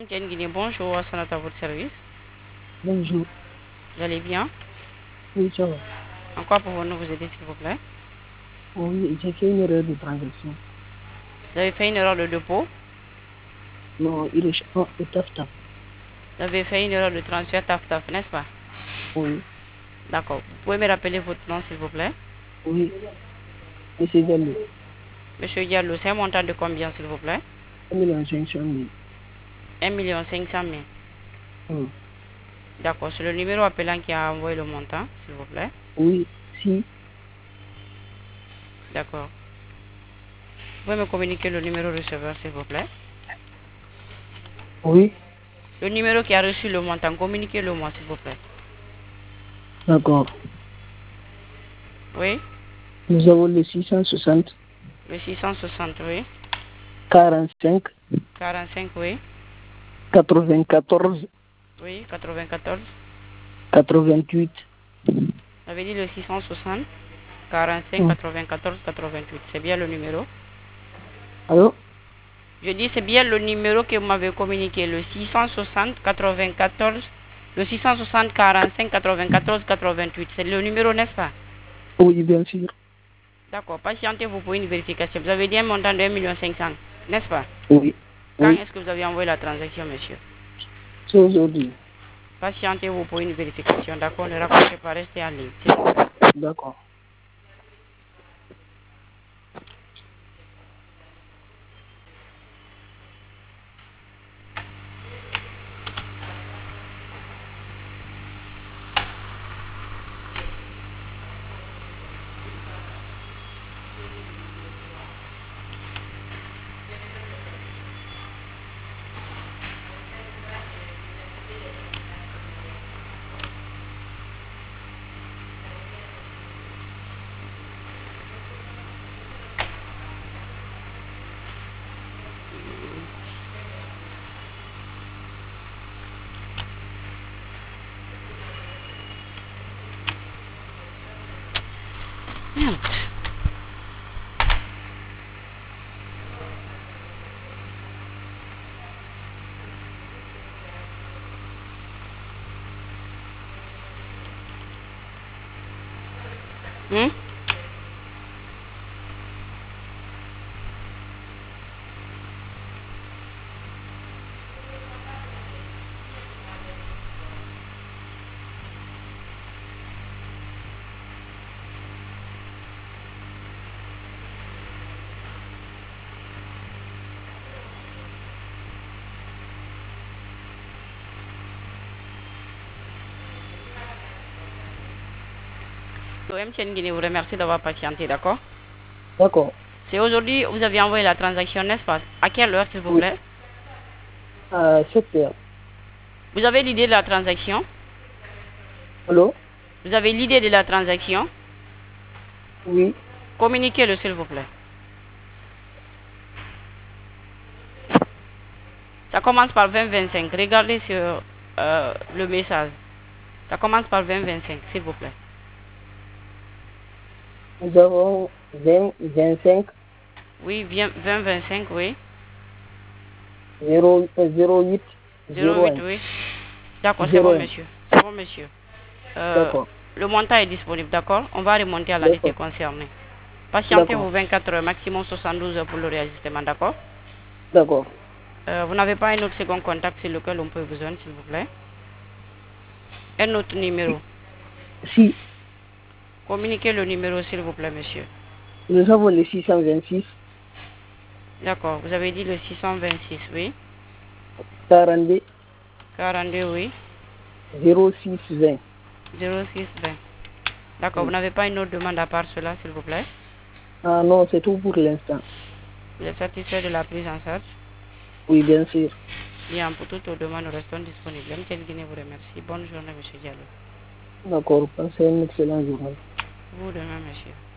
Tiens Guinée, bonjour, Assanat à votre service. Bonjour. Vous allez bien? Oui, ça va. En quoi pouvons-nous vous aider, s'il vous plaît? Oui, j'ai fait une erreur de transaction. Vous avez fait une erreur de dépôt? Non, il est taf taf. Vous avez fait une erreur de transfert taf-taf, n'est-ce pas? Oui, D'accord. Vous pouvez me rappeler votre nom, s'il vous plaît? oui. Monsieur Diallo, Monsieur Diallo, c'est un montant de combien, s'il vous plaît? 1,5 million. 1,5 million. Hum. D'accord. C'est le numéro appelant qui a envoyé le montant, s'il vous plaît? Oui, si. D'accord. Vous pouvez me communiquer le numéro receveur, s'il vous plaît? Oui, Le numéro qui a reçu le montant, communiquez-le-moi, s'il vous plaît. d'accord. Oui? Nous avons le 660 Le 660, oui. 45 45, oui. 94 Oui, 94. 88. Vous avez dit le 660 45 Hum. 94 88. C'est bien le numéro? Allô? Je dis c'est bien le numéro que vous m'avez communiqué, le 660 94, le 660 45 94 88. C'est le numéro, n'est-ce pas? Oui, bien sûr. D'accord. Patientez-vous pour une vérification. Vous avez dit un montant de 1,5 million, n'est-ce pas? Oui, Quand oui. est-ce que vous avez envoyé la transaction, monsieur? C'est aujourd'hui. Patientez-vous pour une vérification. D'accord? Ne raccrochez pas, restez en ligne, s'il vous plaît. D'accord. Merde. Hmm? MTN Guinée vous remercie d'avoir patienté, d'accord? D'accord. C'est aujourd'hui, vous avez envoyé la transaction, n'est-ce pas? À quelle heure, s'il vous Oui, plaît? à 7 heures. Vous avez l'idée de la transaction? Allô? Vous avez l'idée de la transaction? Oui, Communiquez-le, s'il vous plaît. Ça commence par 2025. Regardez sur le message. Ça commence par 2025, s'il vous plaît. nous avons 20, 25, Oui, bien 2025, oui. 08, 08, 01. oui. D'accord, c'est bon, 01. monsieur. C'est bon, monsieur. Euh, D'accord. le montant est disponible, d'accord? On va remonter à l'entité D'accord. concernée. Patientez-vous D'accord. 24 heures, maximum 72 heures pour le réajustement, d'accord? D'accord. Vous n'avez pas un autre second contact sur lequel on peut vous joindre, s'il vous plaît? Un autre numéro. Si Communiquez le numéro, s'il vous plaît, monsieur. nous avons le 626 D'accord, vous avez dit le 626, oui. 42 42, oui. 06 20. 0620. D'accord, vous Oui. n'avez pas une autre demande à part cela, s'il vous plaît? Ah non, c'est tout pour l'instant. Vous êtes satisfait de la prise en charge? Oui, bien sûr. Bien, pour toutes vos demandes, nous restons disponibles. MTN Guinée vous remercie. Bonne journée, monsieur Diallo. D'accord. Passez une excellente journée. Vous de même, monsieur.